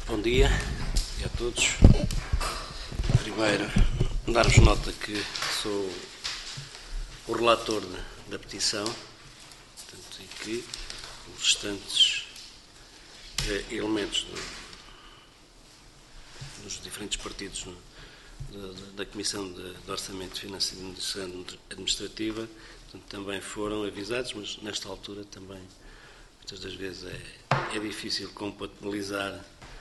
Bom dia a todos. Primeiro, dar-vos nota que sou o relator da petição, portanto, e que os restantes elementos dos diferentes partidos da Comissão de Orçamento, Finanças e Administração Administrativa, portanto, também foram avisados, mas nesta altura também, muitas das vezes, é difícil compatibilizar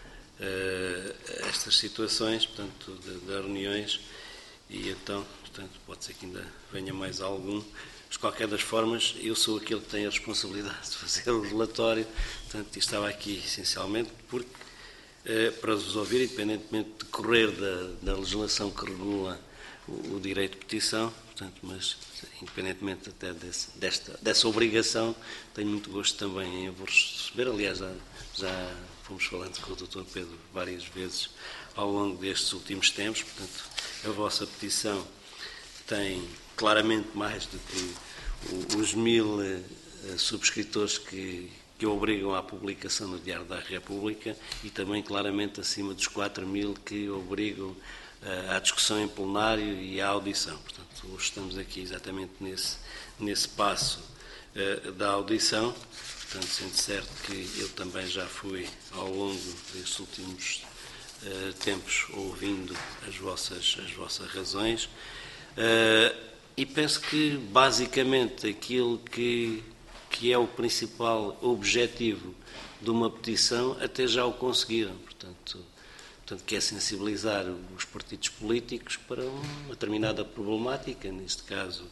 estas situações, portanto, de reuniões, e então, portanto, pode ser que ainda venha mais algum. Mas, de qualquer das formas, eu sou aquele que tem a responsabilidade de fazer o relatório, portanto, estava aqui essencialmente porque, para vos ouvir, independentemente de decorrer da legislação que regula o direito de petição, portanto, mas independentemente até dessa obrigação, tenho muito gosto também em vos receber. Aliás, já fomos falando com o Dr. Pedro várias vezes ao longo destes últimos tempos, portanto, a vossa petição tem claramente mais do que os 1000 subscritores que obrigam à publicação no Diário da República e também claramente acima dos 4000 que obrigam à discussão em plenário e à audição. Portanto, hoje estamos aqui exatamente nesse passo da audição. Portanto, sendo certo que eu também já fui, ao longo destes últimos tempos, ouvindo as vossas razões, e penso que, basicamente, aquilo que é o principal objetivo de uma petição, até já o conseguiram. Portanto, que é sensibilizar os partidos políticos para uma determinada problemática, neste caso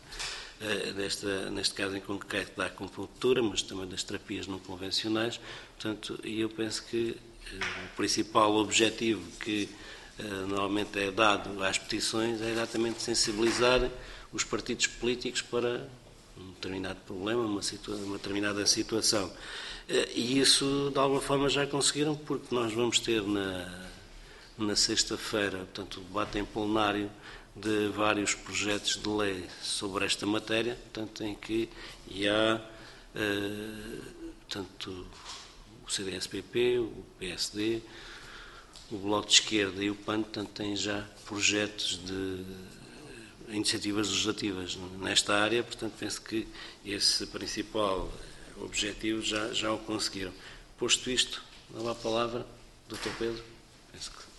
em concreto da acupuntura, mas também das terapias não convencionais. Portanto, e eu penso que o principal objetivo que normalmente é dado às petições é exatamente sensibilizar os partidos políticos para um determinado problema, uma determinada situação. E isso, de alguma forma, já conseguiram, porque nós vamos ter na sexta-feira, portanto, o debate em plenário de vários projetos de lei sobre esta matéria, portanto, em que há, portanto, o CDS-PP, o PSD, o Bloco de Esquerda e o PAN, portanto, têm já projetos de iniciativas legislativas nesta área, portanto, penso que esse principal objetivo já o conseguiram. Posto isto, dou a palavra, Dr. Pedro. Penso que...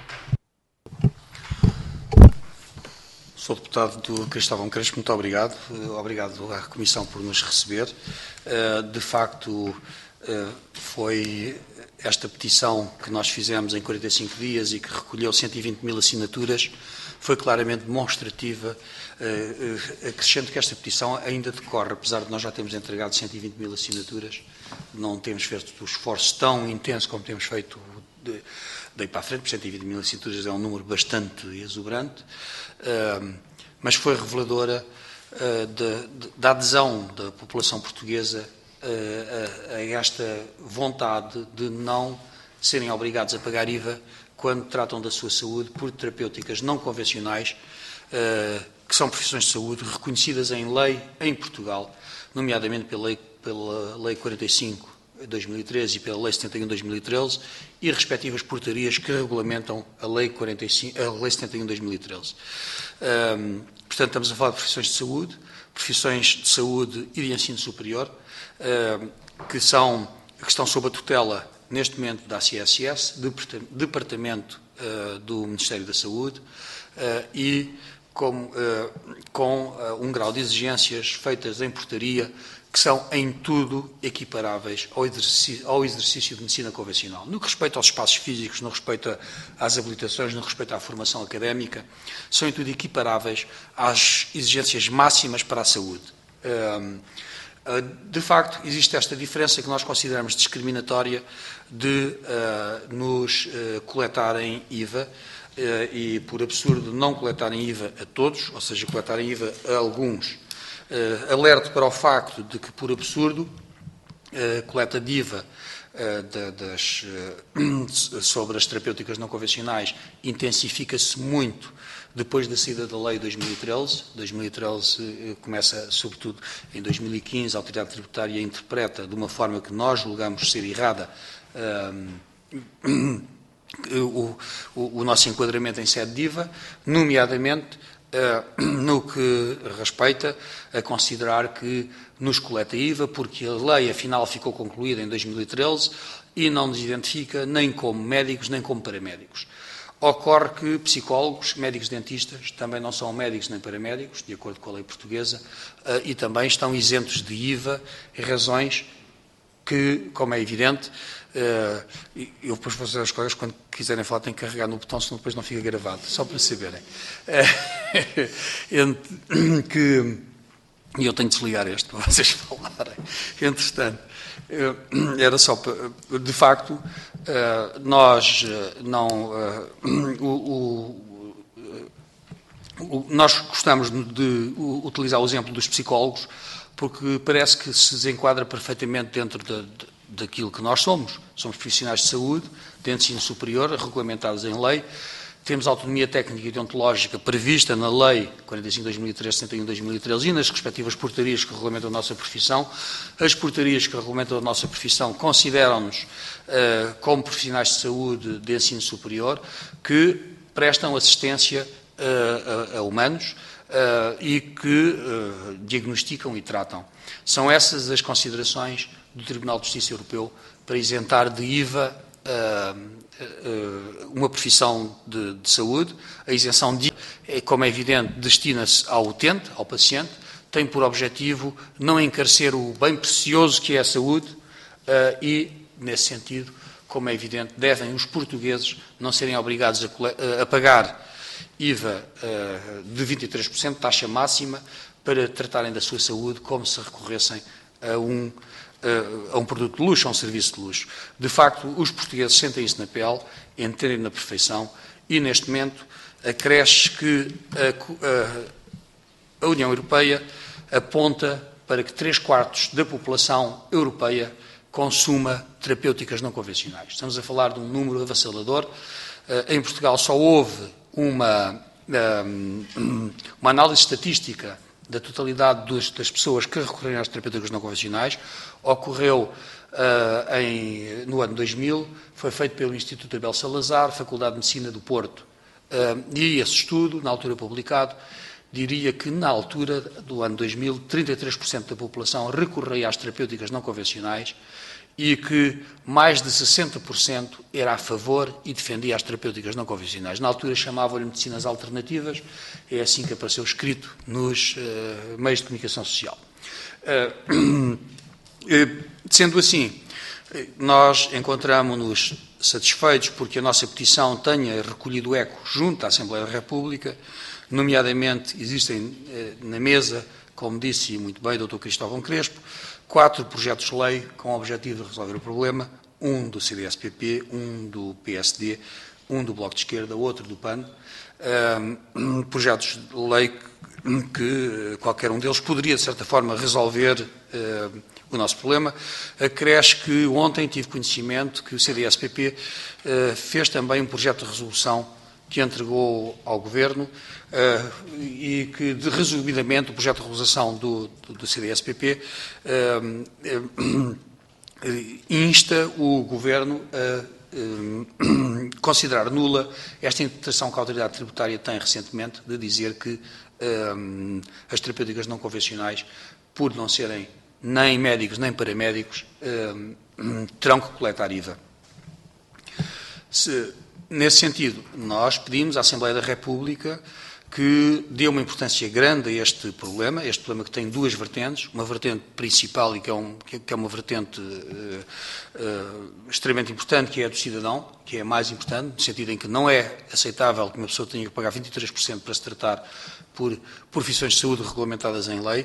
Sou deputado Cristóvão Crespo, muito obrigado. Obrigado à Comissão por nos receber. De facto, foi esta petição que nós fizemos em 45 dias e que recolheu 120.000 assinaturas, foi claramente demonstrativa, acrescento que esta petição ainda decorre, apesar de nós já termos entregado 120.000 assinaturas, não temos feito o esforço tão intenso como temos feito daí para a frente, por 120.000 assinaturas é um número bastante exuberante, mas foi reveladora da adesão da população portuguesa a esta vontade de não serem obrigados a pagar IVA quando tratam da sua saúde por terapêuticas não convencionais, que são profissões de saúde reconhecidas em lei em Portugal, nomeadamente pela Lei 45 de 2013 e pela Lei 71 de 2013 e respectivas portarias que regulamentam a Lei 71 de 2013. Portanto, estamos a falar de profissões de saúde e de ensino superior, que estão sob a tutela, neste momento, da ACSS, Departamento do Ministério da Saúde, e com um grau de exigências feitas em portaria que são em tudo equiparáveis ao exercício de medicina convencional. No que respeita aos espaços físicos, no respeito às habilitações, no respeito à formação académica, são em tudo equiparáveis às exigências máximas para a saúde. De facto, existe esta diferença que nós consideramos discriminatória de nos coletarem IVA e, por absurdo, não coletarem IVA a todos, ou seja, coletarem IVA a alguns. Alerto para o facto de que, por absurdo, a coleta de IVA sobre as terapêuticas não convencionais intensifica-se muito depois da saída da Lei 2013. 2013 começa, sobretudo, em 2015, a Autoridade Tributária interpreta de uma forma que nós julgamos ser errada o nosso enquadramento em sede de IVA, nomeadamente no que respeita a considerar que nos coleta IVA, porque a lei, afinal, ficou concluída em 2013 e não nos identifica nem como médicos nem como paramédicos. Ocorre que psicólogos, médicos dentistas, também não são médicos nem paramédicos, de acordo com a lei portuguesa, e também estão isentos de IVA em razões que, como é evidente, eu depois vou dizer aos colegas, quando quiserem falar, têm que carregar no botão, senão depois não fica gravado, só para saberem. E eu tenho de desligar este para vocês falarem. Entretanto, era só para, de facto, nós não... nós gostamos de utilizar o exemplo dos psicólogos, porque parece que se desenquadra perfeitamente dentro daquilo que nós somos. Somos profissionais de saúde, de ensino superior, regulamentados em lei. Temos autonomia técnica e deontológica prevista na Lei 45/2013, 61/2013 e nas respectivas portarias que regulamentam a nossa profissão. As portarias que regulamentam a nossa profissão consideram-nos como profissionais de saúde de ensino superior que prestam assistência a humanos e que diagnosticam e tratam. São essas as considerações do Tribunal de Justiça Europeu para isentar de IVA uma profissão de saúde. A isenção de IVA, como é evidente, destina-se ao utente, ao paciente, tem por objetivo não encarecer o bem precioso que é a saúde e, nesse sentido, como é evidente, devem os portugueses não serem obrigados a pagar IVA de 23%, taxa máxima, para tratarem da sua saúde como se recorressem a um produto de luxo, a um serviço de luxo. De facto, os portugueses sentem isso na pele, entendem na perfeição e, neste momento, acresce que a União Europeia aponta para que 3/4 da população europeia consuma terapêuticas não convencionais. Estamos a falar de um número avassalador. Em Portugal só houve uma análise estatística da totalidade das pessoas que recorreram às terapêuticas não convencionais. Ocorreu no ano 2000, foi feito pelo Instituto Abel Salazar, Faculdade de Medicina do Porto, e esse estudo, na altura publicado, diria que na altura do ano 2000, 33% da população recorria às terapêuticas não convencionais e que mais de 60% era a favor e defendia as terapêuticas não convencionais. Na altura chamavam-lhe medicinas alternativas, é assim que apareceu escrito nos meios de comunicação social. Sendo assim, nós encontramos-nos satisfeitos porque a nossa petição tenha recolhido eco junto à Assembleia da República, nomeadamente existem na mesa, como disse muito bem o Dr. Cristóvão Crespo, 4 projetos de lei com o objetivo de resolver o problema, um do CDS-PP, um do PSD, um do Bloco de Esquerda, outro do PAN, projetos de lei que qualquer um deles poderia, de certa forma, resolver o nosso problema. Acresce que ontem tive conhecimento que o CDS-PP fez também um projeto de resolução que entregou ao Governo e que, resumidamente, o projeto de resolução do CDS-PP insta o Governo a considerar nula esta interpretação que a Autoridade Tributária tem recentemente de dizer que as terapêuticas não convencionais, por não serem nem médicos nem paramédicos, terão que coletar IVA. Nesse sentido, nós pedimos à Assembleia da República que dê uma importância grande a este problema que tem duas vertentes, uma vertente principal e que é uma vertente extremamente importante, que é a do cidadão, que é a mais importante, no sentido em que não é aceitável que uma pessoa tenha que pagar 23% para se tratar por profissões de saúde regulamentadas em lei,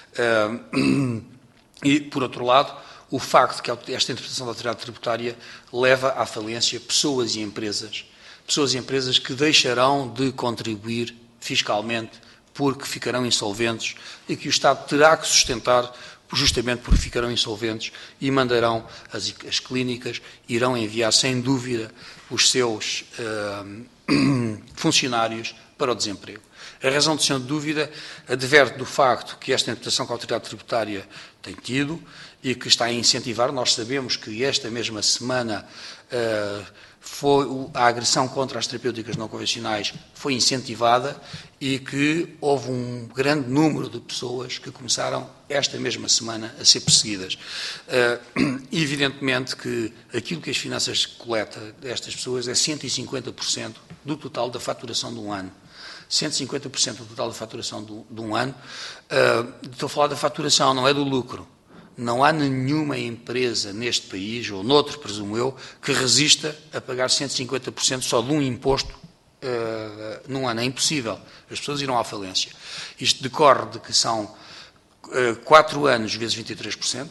e, por outro lado, o facto de que esta interpretação da autoridade tributária leva à falência pessoas e empresas que deixarão de contribuir fiscalmente porque ficarão insolventes e que o Estado terá que sustentar justamente porque ficarão insolventes e mandarão, as clínicas irão enviar sem dúvida os seus funcionários para o desemprego. A razão de ser de dúvida adverte do facto que esta interpretação que a autoridade tributária tem tido e que está a incentivar. Nós sabemos que esta mesma semana a agressão contra as terapêuticas não convencionais foi incentivada e que houve um grande número de pessoas que começaram esta mesma semana a ser perseguidas. Evidentemente que aquilo que as finanças coletam destas pessoas é 150% do total da faturação de um ano. 150% do total da faturação de um ano. Estou a falar da faturação, não é do lucro. Não há nenhuma empresa neste país, ou noutro, presumo eu, que resista a pagar 150% só de um imposto num ano. É impossível. As pessoas irão à falência. Isto decorre de que são 4 anos vezes 23%,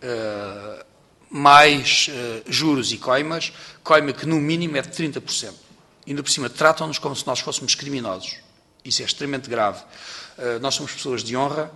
mais juros e coima que no mínimo é de 30%. Ainda por cima, tratam-nos como se nós fôssemos criminosos. Isso é extremamente grave. Nós somos pessoas de honra,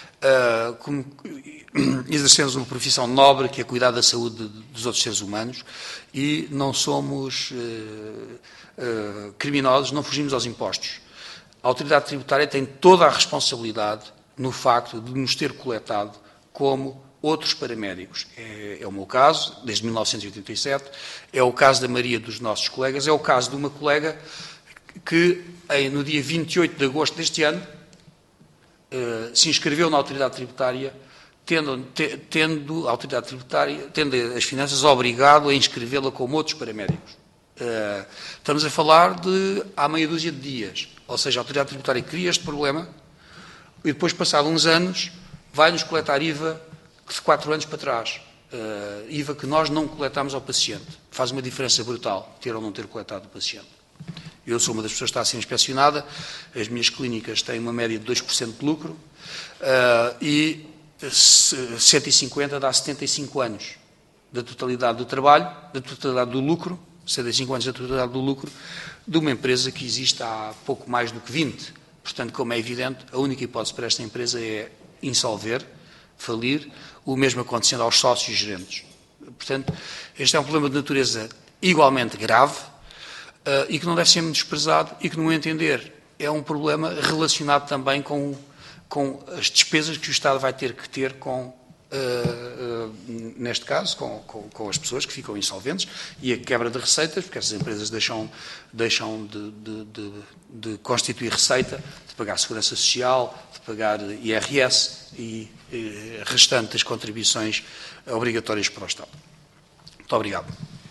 exercemos uma profissão nobre, que é cuidar da saúde dos outros seres humanos, e não somos criminosos, não fugimos aos impostos. A autoridade tributária tem toda a responsabilidade no facto de nos ter coletado como outros paramédicos. É o meu caso, desde 1987, é o caso da maioria dos nossos colegas, é o caso de uma colega que, no dia 28 de agosto deste ano, se inscreveu na autoridade tributária, tendo a autoridade tributária, tendo as finanças obrigado a inscrevê-la como outros paramédicos. Estamos a falar de há meia dúzia de dias, ou seja, a autoridade tributária cria este problema e depois, passado uns anos, vai-nos coletar IVA de 4 anos para trás. IVA que nós não coletamos ao paciente. Faz uma diferença brutal ter ou não ter coletado o paciente. Eu sou uma das pessoas que está a ser inspecionada, as minhas clínicas têm uma média de 2% de lucro e 150 dá 75 anos da totalidade do trabalho, da totalidade do lucro, 75 anos da totalidade do lucro, de uma empresa que existe há pouco mais do que 20. Portanto, como é evidente, a única hipótese para esta empresa é insolver, falir, o mesmo acontecendo aos sócios e gerentes. Portanto, este é um problema de natureza igualmente grave, e que não deve ser desprezado e que, no meu entender, é um problema relacionado também com as despesas que o Estado vai ter que ter neste caso, com as pessoas que ficam insolventes e a quebra de receitas, porque essas empresas deixam de constituir receita, de pagar segurança social, de pagar IRS e restantes contribuições obrigatórias para o Estado. Muito obrigado.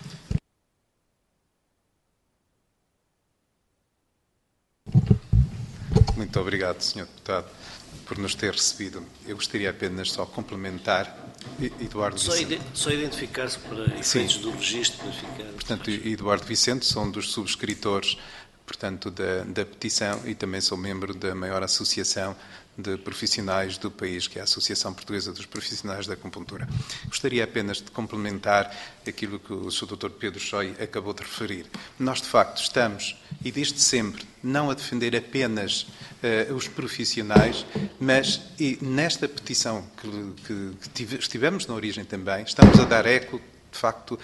Muito obrigado, Sr. Deputado, por nos ter recebido. Eu gostaria apenas só complementar. Eduardo Vicente. Só identificar-se para efeitos do registro. Para ficar... Portanto, Eduardo Vicente, sou um dos subscritores, portanto, da petição e também sou membro da maior associação de profissionais do país, que é a Associação Portuguesa dos Profissionais da Acupuntura. Gostaria apenas de complementar aquilo que o Sr. Dr. Pedro Choi acabou de referir. Nós, de facto, estamos, e desde sempre, não a defender apenas os profissionais, mas e nesta petição que estivemos na origem também, estamos a dar eco, de facto,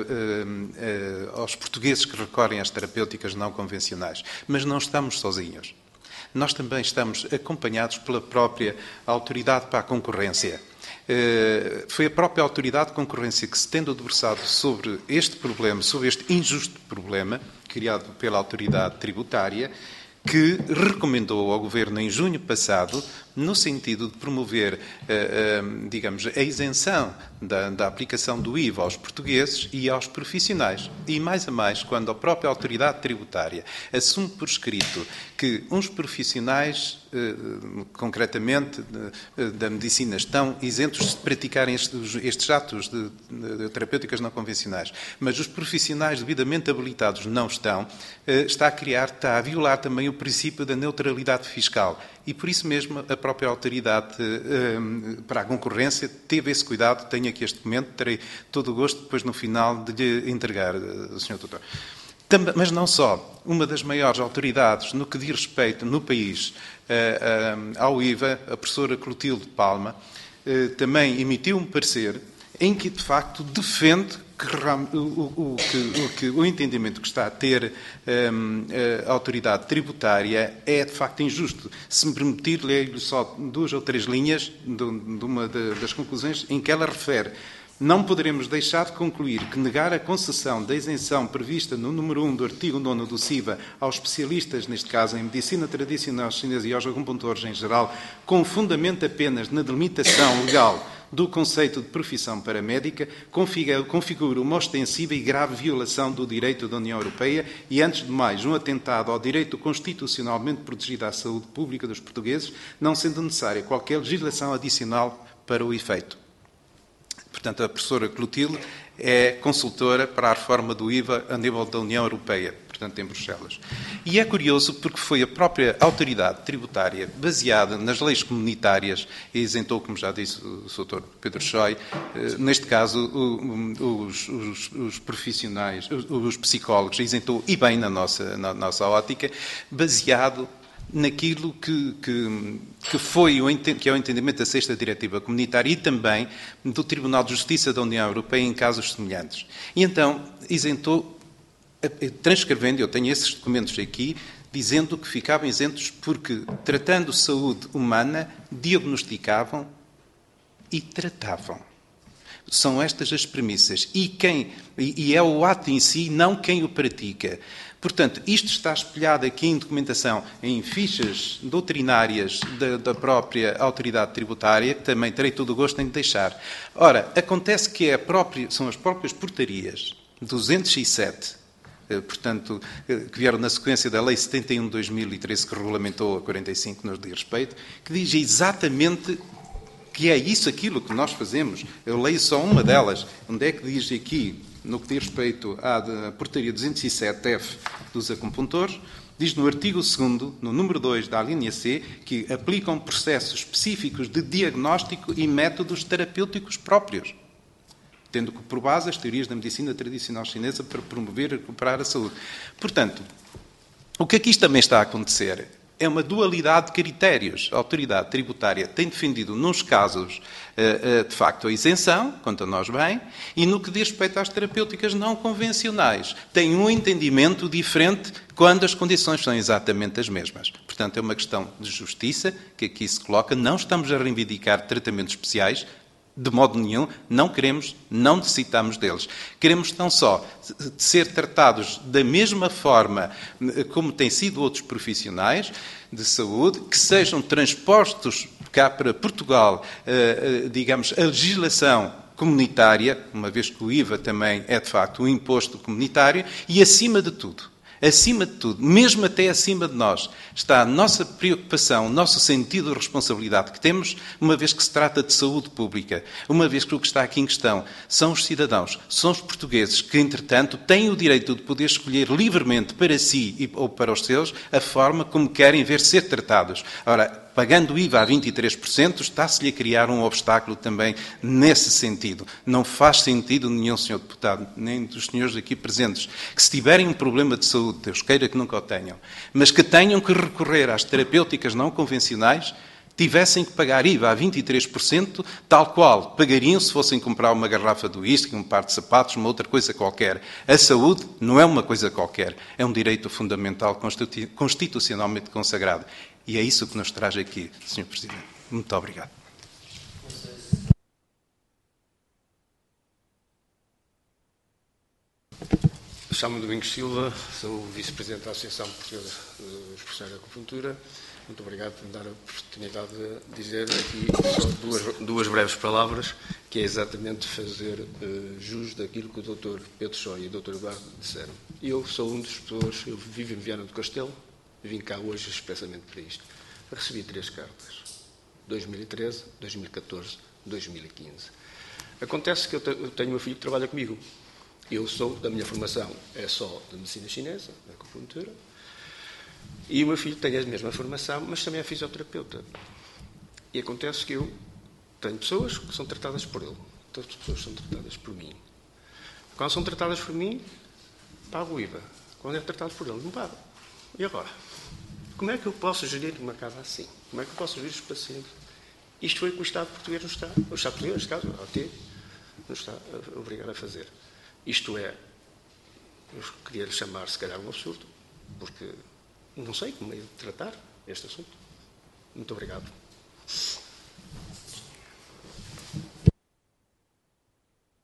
aos portugueses que recorrem às terapêuticas não convencionais. Mas não estamos sozinhos. Nós também estamos acompanhados pela própria Autoridade para a Concorrência. Foi a própria Autoridade de Concorrência que se tendo debruçado sobre este problema, sobre este injusto problema, criado pela Autoridade Tributária, que recomendou ao Governo em junho passado, no sentido de promover, digamos, a isenção da aplicação do IVA aos portugueses e aos profissionais. E mais a mais, quando a própria autoridade tributária assume por escrito que uns profissionais, concretamente da medicina, estão isentos de praticarem estes atos de terapêuticas não convencionais, mas os profissionais devidamente habilitados não estão, está a violar também o princípio da neutralidade fiscal. E por isso mesmo a própria Autoridade para a Concorrência teve esse cuidado. Tenho aqui este documento, terei todo o gosto depois no final de lhe entregar, Sr. Doutor. Mas não só. Uma das maiores autoridades no que diz respeito no país ao IVA, a professora Clotilde Palma, também emitiu um parecer em que de facto defende que o entendimento que está a ter a autoridade tributária é de facto injusto. Se me permitir, leio-lhe só 2 ou 3 linhas de uma das conclusões em que ela refere: não poderemos deixar de concluir que negar a concessão da isenção prevista no número 1 do artigo 9 do CIVA aos especialistas, neste caso em medicina tradicional chinesa e aos acupuntores em geral, com fundamento apenas na delimitação legal do conceito de profissão paramédica, configura uma ostensiva e grave violação do direito da União Europeia e, antes de mais, um atentado ao direito constitucionalmente protegido à saúde pública dos portugueses, não sendo necessária qualquer legislação adicional para o efeito. Portanto, a professora Clotilde é consultora para a reforma do IVA a nível da União Europeia, portanto, em Bruxelas. E é curioso porque foi a própria autoridade tributária, baseada nas leis comunitárias, e isentou, como já disse o Dr. Pedro Choi, neste caso, os profissionais, os psicólogos, isentou, e bem na nossa ótica, baseado naquilo que é o entendimento da sexta diretiva comunitária e também do Tribunal de Justiça da União Europeia em casos semelhantes. E então isentou, transcrevendo, eu tenho esses documentos aqui, dizendo que ficavam isentos porque, tratando saúde humana, diagnosticavam e tratavam. São estas as premissas. E é o ato em si, não quem o pratica. Portanto, isto está espelhado aqui em documentação, em fichas doutrinárias da própria autoridade tributária, que também terei todo o gosto em deixar. Ora, acontece que são as próprias portarias 207, portanto, que vieram na sequência da Lei 71 de 2013, que regulamentou a 45, que nos diz respeito, que diz exatamente que é aquilo que nós fazemos. Eu leio só uma delas, onde é que diz aqui, no que diz respeito à portaria 207F dos acupuntores, diz no artigo 2º, no número 2 da linha C, que aplicam processos específicos de diagnóstico e métodos terapêuticos próprios, tendo por base as teorias da medicina tradicional chinesa para promover e recuperar a saúde. Portanto, o que aqui também está a acontecer é uma dualidade de critérios. A autoridade tributária tem defendido, nos casos, de facto, a isenção, quanto a nós bem, e no que diz respeito às terapêuticas não convencionais, tem um entendimento diferente quando as condições são exatamente as mesmas. Portanto, é uma questão de justiça que aqui se coloca. Não estamos a reivindicar tratamentos especiais, de modo nenhum, não queremos, não necessitamos deles. Queremos tão só ser tratados da mesma forma como têm sido outros profissionais de saúde, que sejam transpostos cá para Portugal, digamos, a legislação comunitária, uma vez que o IVA também é, de facto, um imposto comunitário, e acima de tudo, mesmo até acima de nós, está a nossa preocupação, o nosso sentido de responsabilidade que temos, uma vez que se trata de saúde pública, uma vez que o que está aqui em questão são os cidadãos, são os portugueses que, entretanto, têm o direito de poder escolher livremente para si ou para os seus a forma como querem ver ser tratados. Ora, pagando o IVA a 23%, está-se-lhe a criar um obstáculo também nesse sentido. Não faz sentido nenhum, Sr. Deputado, nem dos senhores aqui presentes, que se tiverem um problema de saúde, Deus queira que nunca o tenham, mas que tenham que recorrer às terapêuticas não convencionais, tivessem que pagar IVA a 23%, tal qual pagariam se fossem comprar uma garrafa de uísque, um par de sapatos, uma outra coisa qualquer. A saúde não é uma coisa qualquer, é um direito fundamental constitucionalmente consagrado. E é isso que nos traz aqui, Sr. Presidente. Muito obrigado. Chamo-me Domingos Silva, sou o Vice-Presidente da Associação Portuguesa dos Profissionais da Acupuntura. Muito obrigado por me dar a oportunidade de dizer aqui só duas breves palavras, que é exatamente fazer jus daquilo que o Dr. Pedro Choi e o Dr. Eduardo disseram. Eu sou um dos pessoas, eu vivo em Viana do Castelo, vim cá hoje expressamente para isto. Recebi 3 cartas, 2013, 2014, 2015. Acontece que eu tenho um filho que trabalha comigo. Eu sou, da minha formação, é só de medicina chinesa, da acupuntura, e o meu filho tem a mesma formação, mas também é fisioterapeuta. E acontece que eu tenho pessoas que são tratadas por ele, outras pessoas são tratadas por mim. Quando são tratadas por mim, pago o IVA. Quando é tratado por ele, não pago. E agora? Como é que eu posso gerir uma casa assim? Como é que eu posso gerir os pacientes? Isto foi o que o Estado português nos está, o Estado português, neste caso, a OT, nos está a obrigar a fazer. Isto é, eu queria lhe chamar, se calhar, um absurdo, porque não sei como é de tratar este assunto. Muito obrigado.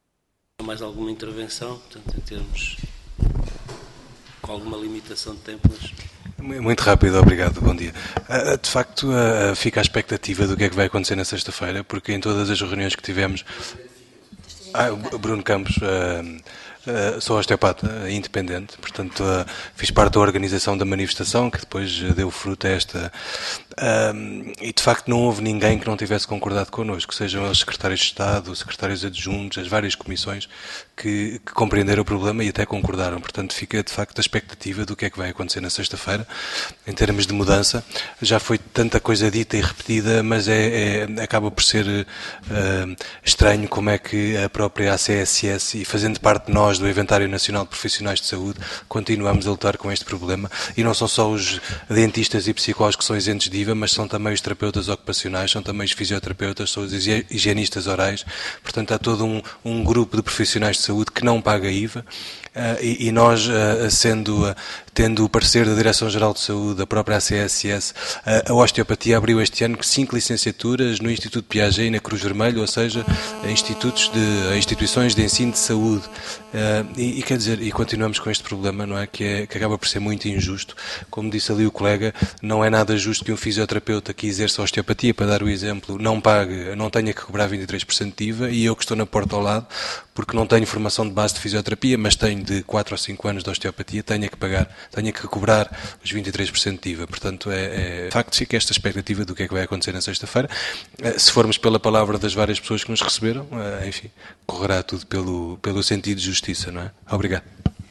mais alguma intervenção, portanto, em termos com alguma limitação de tempo, mas... Muito rápido, obrigado, bom dia. De facto, fica a expectativa do que é que vai acontecer na sexta-feira, porque em todas as reuniões que tivemos... Bruno Campos, sou osteopata independente, portanto fiz parte da organização da manifestação que depois deu fruto a esta... e de facto não houve ninguém que não tivesse concordado connosco, sejam os secretários de Estado, os secretários adjuntos, as várias comissões que compreenderam o problema e até concordaram. Portanto, fica de facto a expectativa do que é que vai acontecer na sexta-feira, em termos de mudança. Já foi tanta coisa dita e repetida, mas acaba por ser estranho como é que a própria ACSS, e fazendo parte de nós do Inventário Nacional de Profissionais de Saúde, continuamos a lutar com este problema. E não são só os dentistas e psicólogos que são isentos de IVA, mas são também os terapeutas ocupacionais, são também os fisioterapeutas, são os higienistas orais. Portanto, há todo um grupo de profissionais de saúde que não paga IVA, e nós, tendo o parecer da Direção-Geral de Saúde, da própria ACSS, a osteopatia abriu este ano 5 licenciaturas no Instituto Piaget e na Cruz Vermelha, ou seja, instituições de ensino de saúde. Quer dizer, e continuamos com este problema, não é? Que acaba por ser muito injusto. Como disse ali o colega, não é nada justo que um fisioterapeuta que exerça a osteopatia, para dar o exemplo, não tenha que cobrar 23% de IVA, e eu que estou na porta ao lado, porque não tenho formação de base de fisioterapia, mas tenho de 4 ou 5 anos de osteopatia, tenho que cobrar os 23% de IVA. Portanto, de facto, fica esta expectativa do que é que vai acontecer na sexta-feira. Se formos pela palavra das várias pessoas que nos receberam, enfim, correrá tudo pelo sentido de justiça, não é? Obrigado.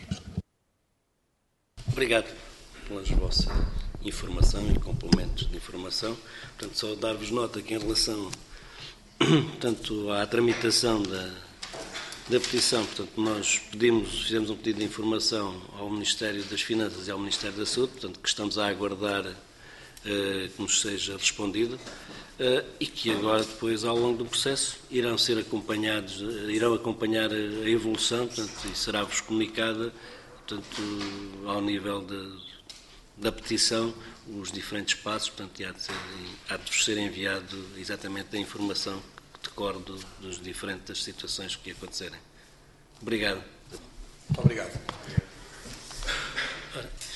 Obrigado pela vossa informação e complementos de informação. Portanto, só dar-vos nota que em relação, portanto, à tramitação da petição, portanto, nós fizemos um pedido de informação ao Ministério das Finanças e ao Ministério da Saúde, portanto, que estamos a aguardar que nos seja respondido, e que agora, depois, ao longo do processo, irão acompanhar a evolução, portanto, e será-vos comunicada, portanto, ao nível da petição, os diferentes passos, portanto, e há de vos ser enviado exatamente a informação que decorre das diferentes situações que acontecerem. Obrigado. Muito obrigado. Ora.